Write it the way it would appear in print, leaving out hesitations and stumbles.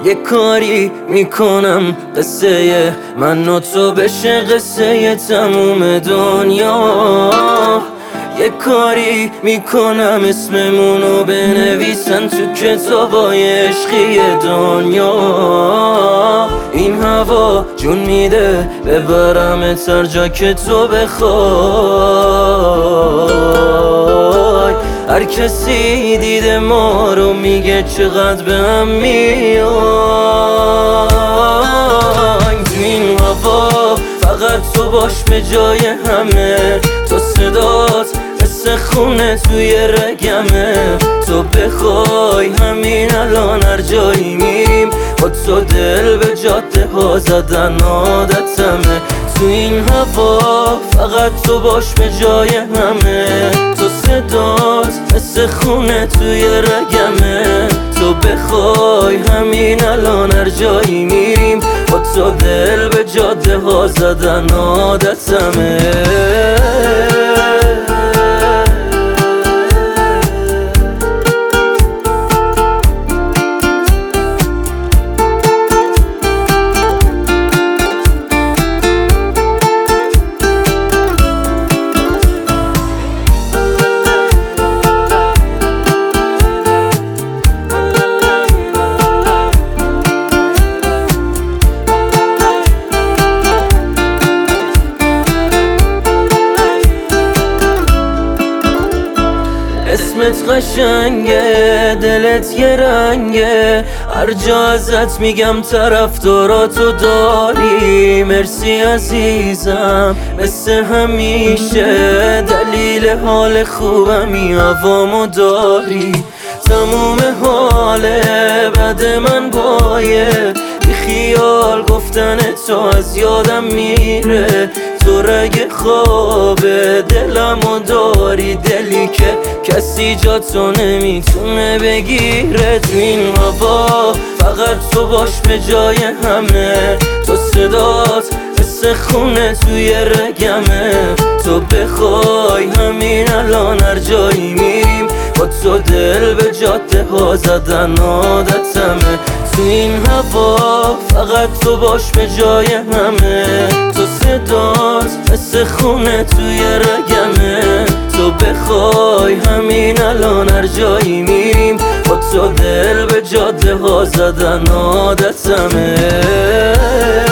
یه کاری میکنم قصه من و تو بشه قصه تموم دنیا. یه کاری میکنم اسممونو بنویسن تو کتابای عشقی دنیا. این هوا جون میده ببرمت هر جا که تو بخوای. هر کسی دیده ما رو میگه چقدر به هم میای. تو این هوا فقط تو باش به جای همه، تو صدات مثل خونه توی رگمه. تو بخوای همین الان هر جایی میریم با تو دل به جاده ها زدن عادتمه. تو این هوا فقط تو باش به جای همه، تو صدات مثل خونه توی رگمه. تو بخوای همین الان هر جایی میریم با تو دل به جاده ها زدن عادتمه. اسمت قشنگه، دلت یه رنگه، هر جا ازت میگم طرفداراتو داری. مرسی عزیزم مثل همیشه، دلیل حال خوبمی هوامو داری. تموم حاله بد من بایه، بی خیال گفتن تو از یادم میره. تو رگ خوابه دلمو داری، دلی که کسی جا تو نمیتونه بگیره. تو این هوا فقط تو باش به جای همه، تو صدات مثل خونه توی رگمه. تو بخوای همین الان هر جایی میریم با تو دل به جاده ها زدن عادتمه. تو این هوا فقط تو باش به جای همه، تو صدات مثل خونه توی رگمه. تو بخوای همین الان هر جایی میریم با تو دل به جاده ها زدن عادتمه.